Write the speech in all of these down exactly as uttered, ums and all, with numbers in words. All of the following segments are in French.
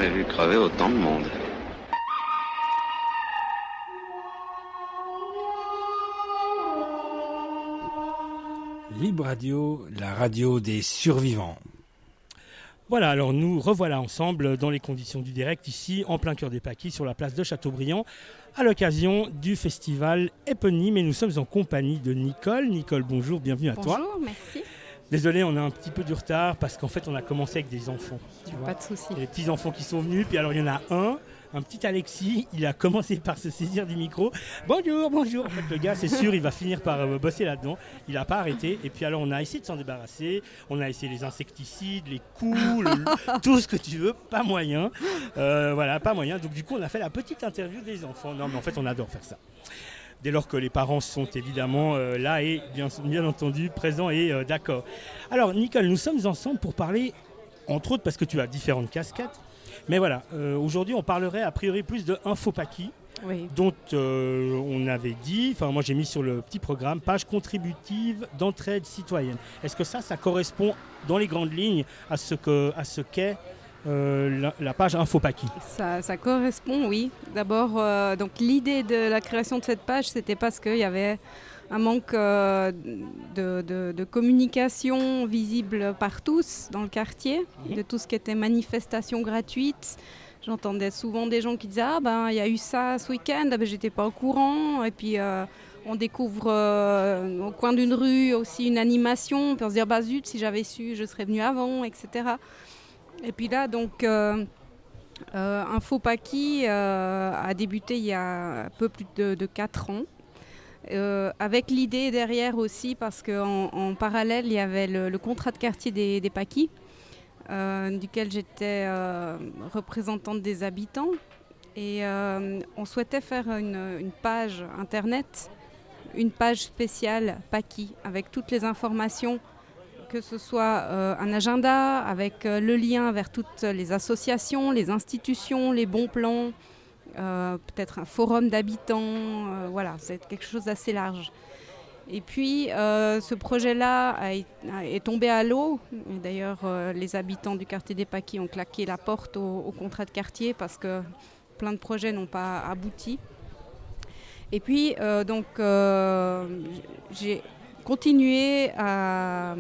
jamais vu crever autant de monde. Libre Radio, la radio des survivants. Voilà, alors nous revoilà ensemble dans les conditions du direct, ici en plein cœur des Pâquis, sur la place de Châteaubriand, à l'occasion du festival éponyme. Et nous sommes en compagnie de Nicole. Nicole, bonjour, bienvenue à bonjour, toi. Bonjour, merci. Désolé, on a un petit peu du retard parce qu'en fait on a commencé avec des enfants. Tu vois. Pas de souci. Les petits enfants qui sont venus, puis alors il y en a un, un petit Alexis, il a commencé par se saisir du micro. Bonjour, bonjour. En fait le gars, c'est sûr, il va finir par euh, bosser là-dedans. Il n'a pas arrêté. Et puis alors on a essayé de s'en débarrasser. On a essayé les insecticides, les coups, le, tout ce que tu veux, pas moyen. Euh, voilà, pas moyen. Donc du coup on a fait la petite interview des enfants. Non mais en fait on adore faire ça. Dès lors que les parents sont évidemment euh, là et bien, bien entendu présents et euh, d'accord. Alors Nicole, nous sommes ensemble pour parler, entre autres parce que tu as différentes casquettes, mais voilà, euh, aujourd'hui on parlerait a priori plus de InfoPâquis, oui. dont euh, on avait dit, enfin moi j'ai mis sur le petit programme, page contributive d'entraide citoyenne. Est-ce que ça, ça correspond dans les grandes lignes à ce, que, à ce qu'est Euh, la, la page InfoPâquis? Ça, ça correspond, oui. D'abord, euh, donc l'idée de la création de cette page, c'était parce qu'il y avait un manque euh, de, de, de communication visible par tous dans le quartier, mmh. de tout ce qui était manifestation gratuite. J'entendais souvent des gens qui disaient « Ah ben, il y a eu ça ce week-end, ah, ben, j'étais pas au courant. » Et puis euh, on découvre euh, au coin d'une rue aussi une animation, puis on se dit « Bah zut, si j'avais su, je serais venu avant, et cetera » Et puis là, donc, euh, euh, InfoPâquis euh, a débuté il y a un peu plus de, de quatre ans, euh, avec l'idée derrière aussi, parce qu'en en parallèle, il y avait le, le contrat de quartier des, des Pâquis, euh, duquel j'étais euh, représentante des habitants. Et euh, on souhaitait faire une, une page internet, une page spéciale Pâquis, avec toutes les informations, que ce soit euh, un agenda avec euh, le lien vers toutes les associations, les institutions, les bons plans, euh, peut-être un forum d'habitants, euh, voilà, c'est quelque chose d'assez large. Et puis euh, ce projet-là a, a, est tombé à l'eau. Et d'ailleurs, euh, les habitants du quartier des Pâquis ont claqué la porte au, au contrat de quartier parce que plein de projets n'ont pas abouti. Et puis, euh, donc, euh, j'ai continué à...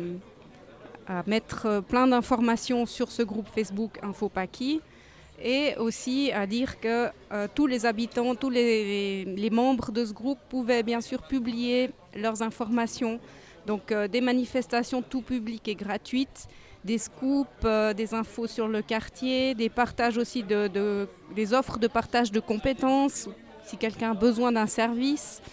à mettre plein d'informations sur ce groupe Facebook InfoPâquis et aussi à dire que euh, tous les habitants, tous les, les membres de ce groupe pouvaient bien sûr publier leurs informations. Donc euh, des manifestations tout publiques et gratuites, des scoops, euh, des infos sur le quartier, des partages aussi, de, de, des offres de partage de compétences, si quelqu'un a besoin d'un service.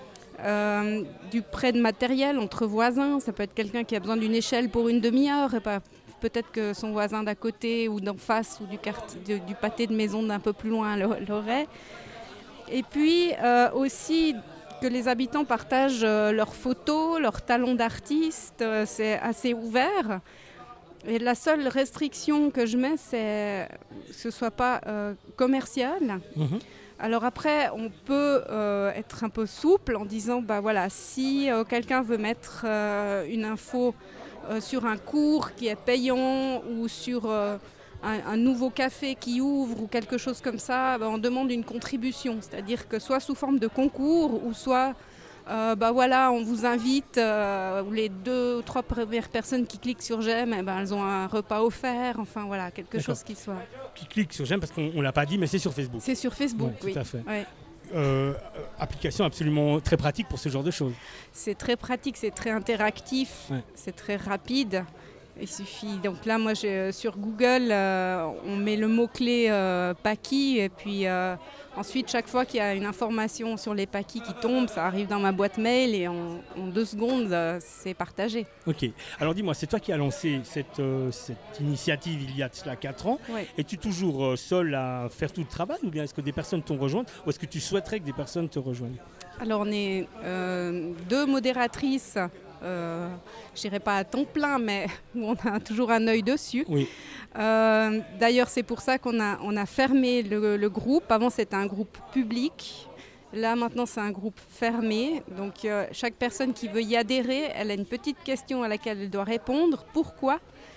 Euh, du prêt de matériel entre voisins, ça peut être quelqu'un qui a besoin d'une échelle pour une demi-heure et pas, peut-être que son voisin d'à côté ou d'en face ou du, quartier, de, du pâté de maison d'un peu plus loin l'aurait. Et puis euh, aussi que les habitants partagent euh, leurs photos, leurs talents d'artistes, euh, c'est assez ouvert. Et la seule restriction que je mets, c'est que ce ne soit pas euh, commercial. Mmh. Alors après, on peut euh, être un peu souple en disant, bah voilà, si euh, quelqu'un veut mettre euh, une info euh, sur un cours qui est payant ou sur euh, un, un nouveau café qui ouvre ou quelque chose comme ça, bah, on demande une contribution. C'est-à-dire que soit sous forme de concours ou soit, euh, bah voilà, on vous invite, euh, les deux ou trois premières personnes qui cliquent sur j'aime, eh ben, elles ont un repas offert, enfin voilà, quelque D'accord. chose qui soit... Qui cliquent sur j'aime parce qu'on ne l'a pas dit, mais c'est sur Facebook. C'est sur Facebook, ouais, oui. Tout à fait. Ouais. Euh, application absolument très pratique pour ce genre de choses. C'est très pratique, c'est très interactif, ouais. c'est très rapide. Il suffit. Donc là, moi, j'ai, sur Google, euh, on met le mot-clé euh, Pâquis et puis euh, ensuite, chaque fois qu'il y a une information sur les Pâquis qui tombe, ça arrive dans ma boîte mail et en, en deux secondes, euh, c'est partagé. Ok. Alors dis-moi, c'est toi qui as lancé cette, euh, cette initiative il y a de cela quatre ans. Ouais. Es-tu toujours euh, seule à faire tout le travail ou bien est-ce que des personnes t'ont rejoint ou est-ce que tu souhaiterais que des personnes te rejoignent? Alors, on est euh, deux modératrices. Euh, je dirais pas à temps plein, mais où on a toujours un œil dessus. Oui. Euh, d'ailleurs, c'est pour ça qu'on a, on a fermé le, le groupe. Avant, c'était un groupe public. Là, maintenant, c'est un groupe fermé. Donc, euh, chaque personne qui veut y adhérer, elle a une petite question à laquelle elle doit répondre. Pourquoi ?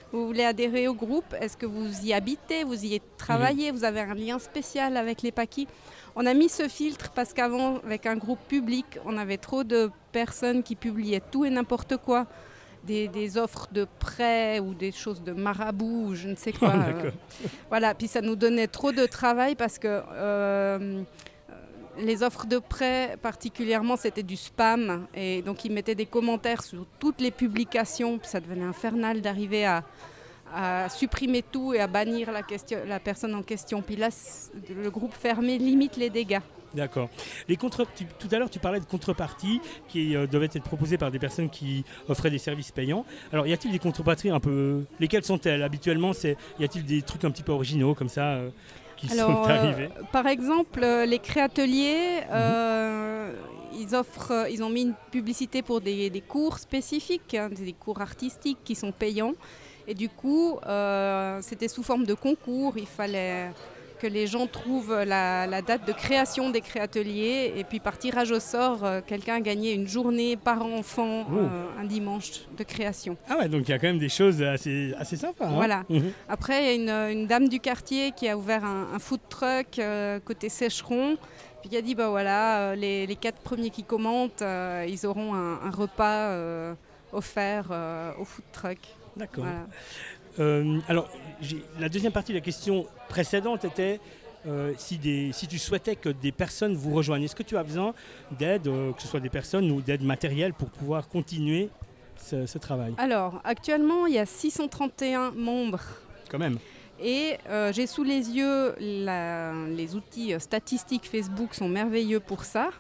vous voulez adhérer au groupe, est-ce que vous y habitez, vous y travaillez, mmh. vous avez un lien spécial avec les Pakis. On a mis ce filtre parce qu'avant, avec un groupe public, on avait trop de personnes qui publiaient tout et n'importe quoi. Des, des offres de prêts ou des choses de marabout ou je ne sais quoi. Oh, euh, voilà, puis ça nous donnait trop de travail parce que euh, les offres de prêts, particulièrement, c'était du spam. Et donc, ils mettaient des commentaires sur toutes les publications. Puis ça devenait infernal d'arriver à, à supprimer tout et à bannir la, question, la personne en question. Puis là, le groupe fermé limite les dégâts. D'accord. Les contre... Tout à l'heure, tu parlais de contreparties qui euh, devaient être proposées par des personnes qui offraient des services payants. Alors, y a-t-il des contreparties un peu... Lesquelles sont-elles ? Habituellement, c'est... y a-t-il des trucs un petit peu originaux comme ça euh, qui Alors, sont arrivés ? euh, Par exemple, euh, les créateliers, euh, mmh. ils, offrent, ils ont mis une publicité pour des, des cours spécifiques, hein, des cours artistiques qui sont payants. Et du coup, euh, c'était sous forme de concours. Il fallait que les gens trouvent la, la date de création des créateliers et puis par tirage au sort, euh, quelqu'un a gagné une journée par enfant, oh. euh, un dimanche de création. Ah ouais, donc il y a quand même des choses assez, assez sympas. Hein. Voilà. Mmh. Après, il y a une, une dame du quartier qui a ouvert un, un food truck euh, côté Sécheron, puis qui a dit, bah voilà, euh, les, les quatre premiers qui commentent, euh, ils auront un, un repas euh, offert euh, au food truck. D'accord. Voilà. Euh, alors, j'ai, la deuxième partie de la question précédente était euh, si, des, si tu souhaitais que des personnes vous rejoignent. Est-ce que tu as besoin d'aide, euh, que ce soit des personnes ou d'aide matérielle pour pouvoir continuer ce, ce travail ? Alors, actuellement, il y a six cent trente et un membres. Quand même. Et euh, j'ai sous les yeux la, les outils euh, statistiques Facebook sont merveilleux pour ça.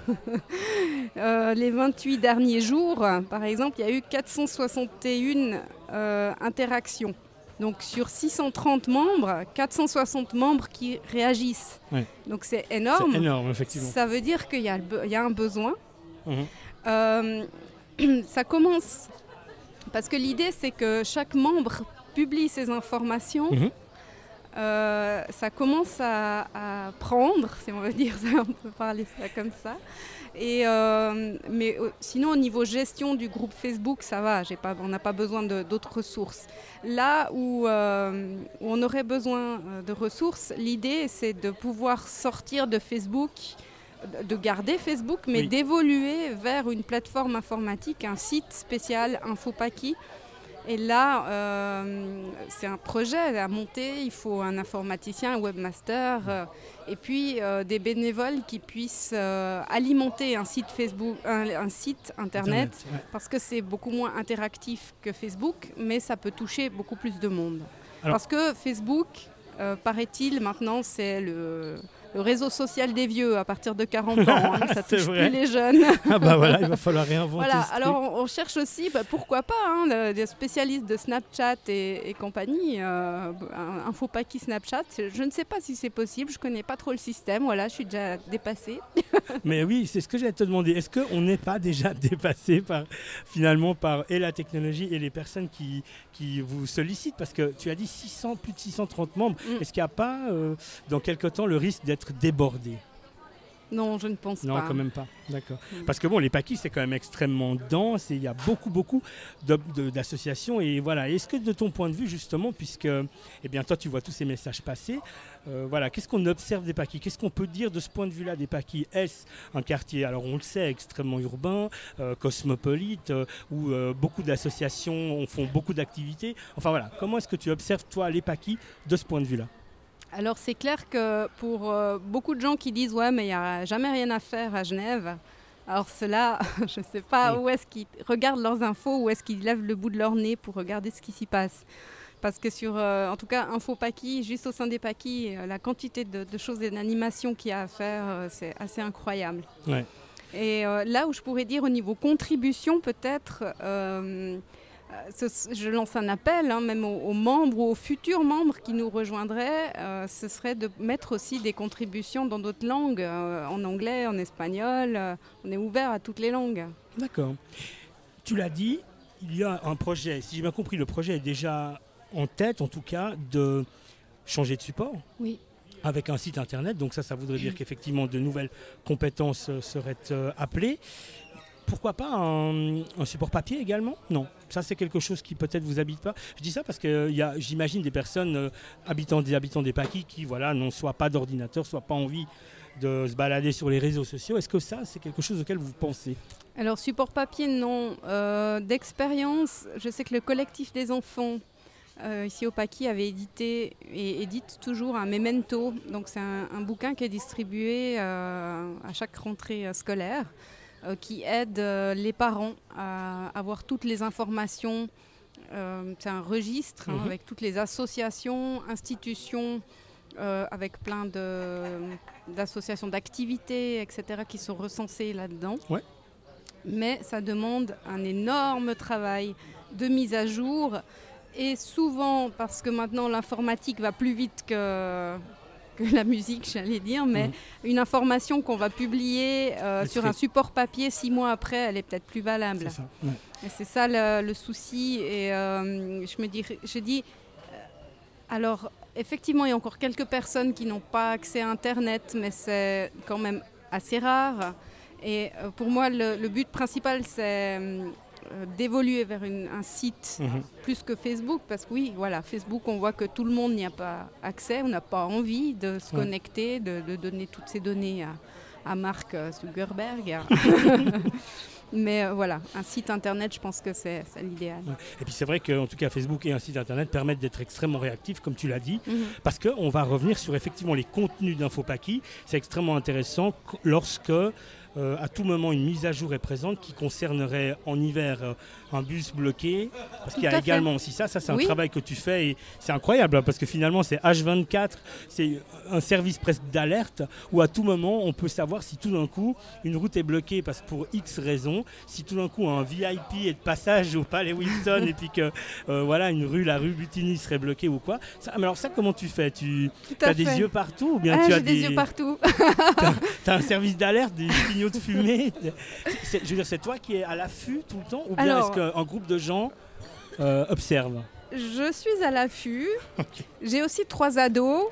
euh, les vingt-huit derniers jours, par exemple, il y a eu quatre cent soixante et un euh, interactions. Donc sur six cent trente membres, quatre cent soixante membres qui réagissent. Ouais. Donc c'est énorme. C'est énorme, effectivement. Ça veut dire qu'il y a, il y a un besoin. Mmh. Euh, ça commence parce que l'idée, c'est que chaque membre publie ses informations. Mmh. Euh, ça commence à, à prendre, si on veut dire ça, on peut parler ça comme ça. Et euh, mais euh, sinon, au niveau gestion du groupe Facebook, ça va, j'ai pas, on n'a pas besoin de, d'autres ressources. Là où, euh, où on aurait besoin de ressources, l'idée, c'est de pouvoir sortir de Facebook, de garder Facebook, mais oui. d'évoluer vers une plateforme informatique, un site spécial InfoPaki. Et là, euh, c'est un projet à monter, il faut un informaticien, un webmaster, euh, et puis euh, des bénévoles qui puissent euh, alimenter un site Facebook, un, un site internet, internet ouais. parce que c'est beaucoup moins interactif que Facebook, mais ça peut toucher beaucoup plus de monde. Alors, parce que Facebook, euh, paraît-il, maintenant, c'est le... le réseau social des vieux à partir de quarante ans, hein, ça touche plus les jeunes. Ah bah voilà, il va falloir réinventer. Voilà, ce alors truc. on, on cherche aussi, bah, pourquoi pas, hein, des spécialistes de Snapchat et, et compagnie, euh, InfoPaki Snapchat. Je ne sais pas si c'est possible, je connais pas trop le système, voilà, je suis déjà dépassée. Mais oui, c'est ce que j'allais te demander. Est-ce qu'on n'est pas déjà dépassé par finalement par et la technologie et les personnes qui qui vous sollicitent, parce que tu as dit six cents, plus de six cent trente membres. Mm. Est-ce qu'il n'y a pas euh, dans quelque temps le risque d'être débordé ? Non, je ne pense non, pas. Non, quand même pas. D'accord. Mm. Parce que bon, les Pakis, c'est quand même extrêmement dense et il y a beaucoup, beaucoup de, de, d'associations. Et voilà. Est-ce que de ton point de vue, justement, puisque eh bien, toi, tu vois tous ces messages passer, euh, voilà, qu'est-ce qu'on observe des Pakis ? Qu'est-ce qu'on peut dire de ce point de vue-là des Pakis ? Est-ce un quartier, alors on le sait, extrêmement urbain, euh, cosmopolite, euh, où euh, beaucoup d'associations font beaucoup d'activités ? Enfin voilà, comment est-ce que tu observes, toi, les Pakis de ce point de vue-là ? Alors c'est clair que pour euh, beaucoup de gens qui disent « ouais, mais il n'y a jamais rien à faire à Genève », alors ceux-là, je ne sais pas oui. où est-ce qu'ils regardent leurs infos, où est-ce qu'ils lèvent le bout de leur nez pour regarder ce qui s'y passe. Parce que sur, euh, en tout cas, InfoPaki, juste au sein des Pakis, euh, la quantité de, de choses et d'animations qu'il y a à faire, euh, c'est assez incroyable. Ouais. Et euh, là où je pourrais dire au niveau contribution, peut-être... Euh, je lance un appel, hein, même aux, aux membres ou aux futurs membres qui nous rejoindraient, euh, ce serait de mettre aussi des contributions dans d'autres langues, euh, en anglais, en espagnol, euh, on est ouvert à toutes les langues. D'accord. Tu l'as dit, il y a un projet, si j'ai bien compris, le projet est déjà en tête, en tout cas, de changer de support. Oui. Avec un site internet, donc ça, ça voudrait dire qu'effectivement de nouvelles compétences euh, seraient euh, appelées. pourquoi pas un, un support papier également? Non, ça c'est quelque chose qui peut-être vous habite pas. Je dis ça parce que y a, j'imagine des personnes euh, habitant des habitants des Paquis qui voilà, n'ont soit pas d'ordinateur, soit pas envie de se balader sur les réseaux sociaux. Est-ce que ça, c'est quelque chose auquel vous pensez? Alors, support papier, non. Euh, d'expérience, je sais que le collectif des enfants, euh, ici au Paquis, avait édité et édite toujours un memento. Donc, c'est un, un bouquin qui est distribué euh, à chaque rentrée euh, scolaire, euh, qui aide euh, les parents à avoir toutes les informations. Euh, c'est un registre hein, mmh. avec toutes les associations, institutions, Euh, avec plein de, d'associations d'activités, et cetera, qui sont recensées là-dedans. Ouais. Mais ça demande un énorme travail de mise à jour. Et souvent, parce que maintenant l'informatique va plus vite que, que la musique, j'allais dire, mais mmh. une information qu'on va publier euh, sur un support papier, six mois après, elle est peut-être plus valable. C'est ça, ouais. Et c'est ça le, le souci. Et euh, je me dis, je dis euh, alors, effectivement, il y a encore quelques personnes qui n'ont pas accès à Internet, mais c'est quand même assez rare. Et euh, pour moi, le, le but principal, c'est euh, d'évoluer vers une, un site mmh. plus que Facebook. Parce que oui, voilà, Facebook, on voit que tout le monde n'y a pas accès. On n'a pas envie de se ouais. connecter, de, de donner toutes ces données à, à Mark Zuckerberg. Mais euh, voilà, un site internet, je pense que c'est, c'est l'idéal. Ouais. Et puis c'est vrai qu'en tout cas, Facebook et un site internet permettent d'être extrêmement réactifs, comme tu l'as dit, mmh. parce qu'on va revenir sur effectivement les contenus d'InfoPaquis. C'est extrêmement intéressant lorsque, euh, à tout moment, une mise à jour est présente qui concernerait en hiver euh, un bus bloqué. Parce tout qu'il y a également fait. aussi ça. Ça, c'est un oui. travail que tu fais et c'est incroyable parce que finalement, c'est H vingt-quatre, c'est un service presque d'alerte où à tout moment, on peut savoir si tout d'un coup, une route est bloquée parce que pour X raisons. Si tout d'un coup un V I P est de passage au Palais Winston et puis que euh, voilà, une rue, la rue Butini serait bloquée ou quoi. Ça, mais alors ça, comment tu fais? Tu as des yeux partout ou bien ah, tu j'ai as des, des yeux partout. Tu as un service d'alerte, des signaux de fumée. C'est, je veux dire, c'est toi qui es à l'affût tout le temps ou bien alors, est-ce qu'un groupe de gens euh, observe? Je suis à l'affût. Okay. J'ai aussi trois ados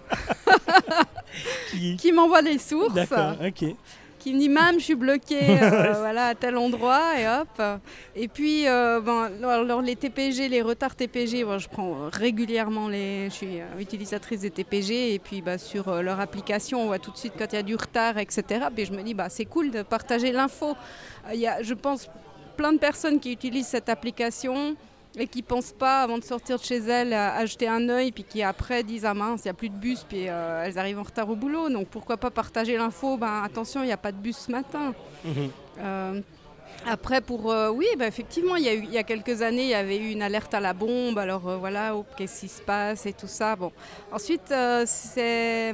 qui... qui m'envoient des sources. D'accord, ok. Qui me dit « Mam, je suis bloquée euh, voilà, à tel endroit » et hop. Et puis, euh, ben, alors, les T P G, les retards T P G, bon, je prends régulièrement les... Je suis utilisatrice des T P G et puis bah, sur euh, leur application, on voit tout de suite quand il y a du retard, et cetera. Puis je me dis bah, « C'est cool de partager l'info. » Il y a, je pense, plein de personnes qui utilisent cette application et qui ne pensent pas, avant de sortir de chez elles, à, à jeter un œil, puis qui après disent « Ah mince, il n'y a plus de bus », puis euh, elles arrivent en retard au boulot. Donc pourquoi pas partager l'info? Ben, attention, il n'y a pas de bus ce matin. Mmh. Euh, après, pour euh, oui, ben, effectivement, il y, a eu, il y a quelques années, il y avait eu une alerte à la bombe. Alors euh, voilà, oh, qu'est-ce qui se passe et tout ça. Bon. Ensuite, euh, c'est...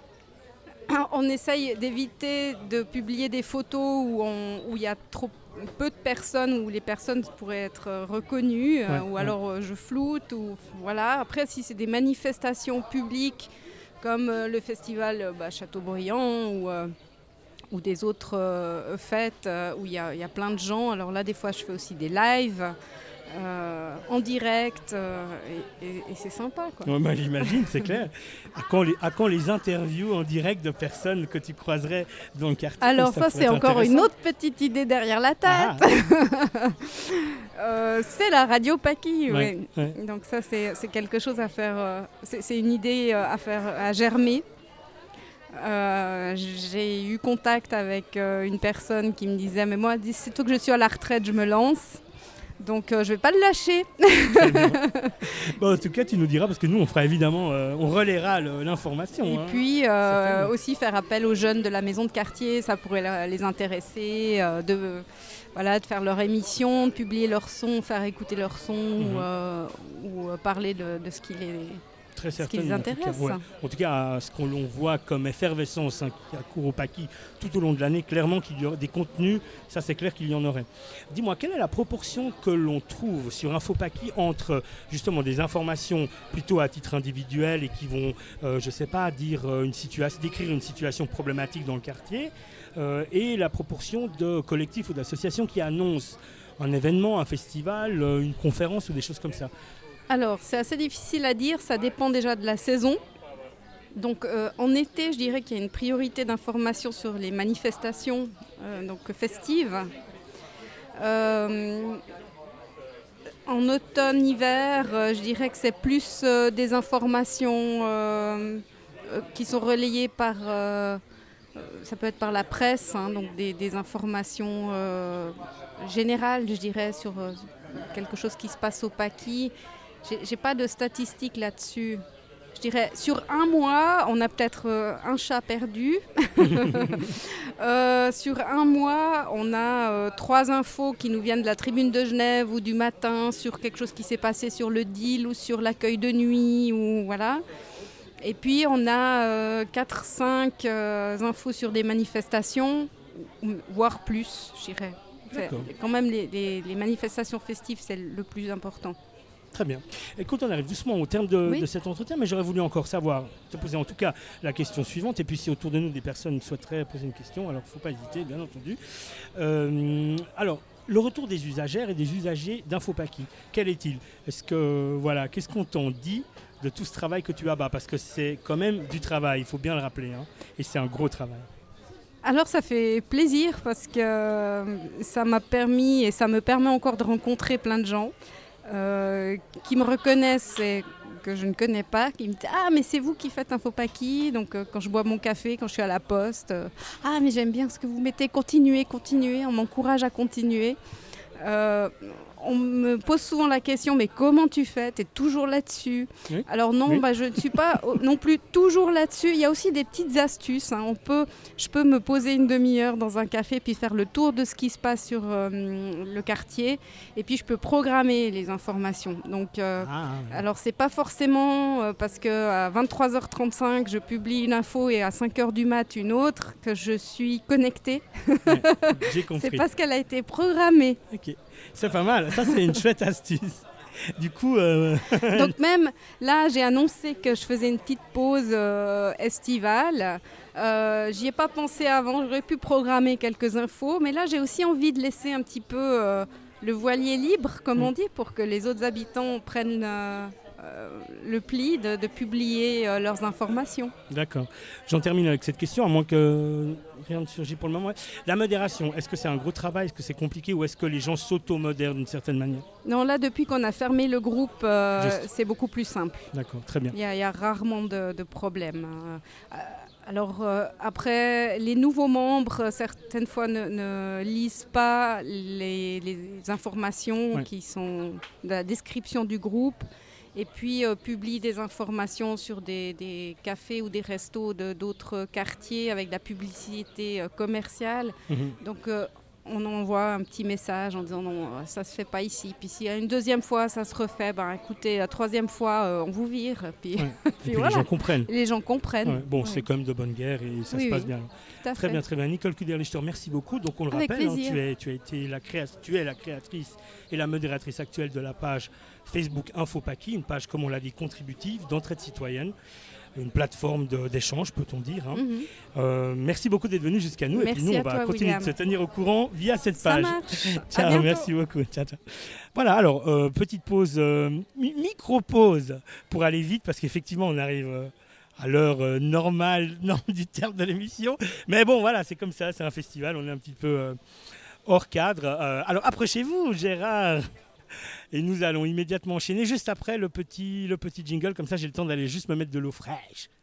on essaye d'éviter de publier des photos où on, où il y a trop peu de personnes, où les personnes pourraient être reconnues, ouais, euh, ou ouais. alors euh, je floute, ou voilà. Après, si c'est des manifestations publiques comme euh, le festival euh, bah, Châteaubriand ou, euh, ou des autres euh, fêtes euh, où il y, y a plein de gens, alors là, des fois, je fais aussi des lives. Euh, en direct euh, et, et, et c'est sympa quoi. Ouais, bah, j'imagine, c'est clair. À quand, les, à quand les interviews en direct de personnes que tu croiserais dans le quartier? Alors ça, ça c'est encore une autre petite idée derrière la tête. Ah. euh, c'est la radio Paquis, ouais, ouais. Ouais. Donc ça c'est, c'est quelque chose à faire, euh, c'est, c'est une idée euh, à faire, à germer. Euh, j'ai eu contact avec euh, une personne qui me disait mais moi, sitôt que je suis à la retraite, je me lance. Donc euh, je ne vais pas le lâcher. Bon, en tout cas, tu nous diras, parce que nous, on fera évidemment, euh, on relaiera le, l'information. Et hein, puis euh, aussi faire appel aux jeunes de la maison de quartier, ça pourrait les intéresser, euh, de, voilà, de faire leur émission, de publier leurs sons, faire écouter leurs sons, mmh. ou, euh, ou euh, parler de, de ce qui les... Très ce qui les intéresse. En tout cas, ouais. En tout cas, ce qu'on voit comme effervescence hein, qui accourt au Paquis tout au long de l'année, clairement qu'il y aura des contenus, ça c'est clair qu'il y en aurait. Dis-moi, quelle est la proportion que l'on trouve sur InfoPaquis entre justement des informations plutôt à titre individuel et qui vont, euh, je ne sais pas, dire une situation, décrire une situation problématique dans le quartier, euh, et la proportion de collectifs ou d'associations qui annoncent un événement, un festival, une conférence ou des choses comme ça? Alors, c'est assez difficile à dire, ça dépend déjà de la saison. Donc, euh, en été, je dirais qu'il y a une priorité d'information sur les manifestations euh, donc, festives. Euh, en automne-hiver, euh, je dirais que c'est plus euh, des informations euh, euh, qui sont relayées par, euh, ça peut être par la presse, hein, donc des, des informations euh, générales, je dirais, sur euh, quelque chose qui se passe au Pâquis. J'ai, j'ai pas de statistiques là-dessus. Je dirais, sur un mois, on a peut-être euh, un chat perdu. euh, sur un mois, on a euh, trois infos qui nous viennent de la Tribune de Genève ou du Matin sur quelque chose qui s'est passé sur le D I L ou sur l'accueil de nuit. Ou, voilà. Et puis, on a euh, quatre cinq euh, infos sur des manifestations, voire plus, je dirais. C'est, quand même, les, les, les manifestations festives, c'est le plus important. Très bien. Écoute, on arrive doucement au terme de, oui. de cet entretien, mais j'aurais voulu encore savoir, te poser en tout cas la question suivante, et puis si autour de nous des personnes souhaiteraient poser une question, alors il ne faut pas hésiter, bien entendu. Euh, alors, le retour des usagères et des usagers d'InfoPâquis, quel est-il ? Est-ce que, voilà, qu'est-ce qu'on t'en dit de tout ce travail que tu abats ? Parce que c'est quand même du travail, il faut bien le rappeler, hein, et c'est un gros travail. Alors ça fait plaisir parce que ça m'a permis et ça me permet encore de rencontrer plein de gens. Euh, qui me reconnaissent et que je ne connais pas, qui me disent « Ah, mais c'est vous qui faites InfoPâquis ?» Donc euh, quand je bois mon café, quand je suis à la poste, euh, « Ah, mais j'aime bien ce que vous mettez, continuez, continuez », on m'encourage à continuer. Euh, on me pose souvent la question « Mais comment tu fais ? Tu es toujours là-dessus ?» oui. Alors non, oui. bah, je ne suis pas non plus toujours là-dessus. Il y a aussi des petites astuces. Hein. On peut, je peux me poser une demi-heure dans un café puis faire le tour de ce qui se passe sur euh, le quartier. Et puis je peux programmer les informations. Donc, euh, ah, oui. Alors c'est pas forcément euh, parce qu'à vingt-trois heures trente-cinq, je publie une info et à cinq heures du mat une autre que je suis connectée. Ouais, j'ai compris. C'est parce qu'elle a été programmée. Ok. C'est pas mal, ça c'est une chouette astuce. Du coup... Euh... Donc même là, j'ai annoncé que je faisais une petite pause euh, estivale. Euh, j'y ai pas pensé avant, j'aurais pu programmer quelques infos. Mais là, j'ai aussi envie de laisser un petit peu euh, le voilier libre, comme mmh. on dit, pour que les autres habitants prennent... Euh, Euh, le pli de, de publier euh, leurs informations. D'accord. J'en termine avec cette question, à moins que rien ne surgisse pour le moment. La modération, est-ce que c'est un gros travail ? Est-ce que c'est compliqué ? Ou est-ce que les gens s'auto-modèrent d'une certaine manière ? Non, là, depuis qu'on a fermé le groupe, euh, c'est beaucoup plus simple. D'accord, très bien. Il y a, il y a rarement de, de problèmes. Euh, alors, euh, après, les nouveaux membres, certaines fois, ne, ne lisent pas les, les informations ouais. qui sont de la description du groupe. Et puis euh, publie des informations sur des, des cafés ou des restos de, d'autres quartiers avec de la publicité euh, commerciale. Mmh. Donc euh, on envoie un petit message en disant non, ça ne se fait pas ici. Puis s'il y a une deuxième fois, ça se refait, ben écoutez, la troisième fois, euh, on vous vire. Puis, ouais. puis, puis voilà. les gens comprennent. Les gens comprennent. Ouais. Bon, ouais. c'est quand même de bonne guerre et ça oui, se passe oui. bien. Tout à très fait. bien, très bien. Nicole Kuderli, je te remercie beaucoup. Donc on le Avec rappelle, hein, plaisir. tu, es, tu, as été la créa- tu es la créatrice et la modératrice actuelle de la page Facebook InfoPâquis, une page, comme on l'a dit, contributive, d'entraide citoyenne, une plateforme de, d'échange, peut-on dire. Hein. Mm-hmm. Euh, merci beaucoup d'être venu jusqu'à nous. Merci et puis nous, on va toi, continuer William. de se tenir au courant via cette Ça page. marche. Ciao, merci beaucoup. Ciao, ciao. Voilà, alors, euh, petite pause, euh, micro-pause pour aller vite, parce qu'effectivement, on arrive... Euh, à l'heure euh, normale non, du terme de l'émission. Mais bon, voilà, c'est comme ça, c'est un festival, on est un petit peu euh, hors cadre. Euh, alors, approchez-vous, Gérard. Et nous allons immédiatement enchaîner juste après le petit, le petit jingle. Comme ça, j'ai le temps d'aller juste me mettre de l'eau fraîche.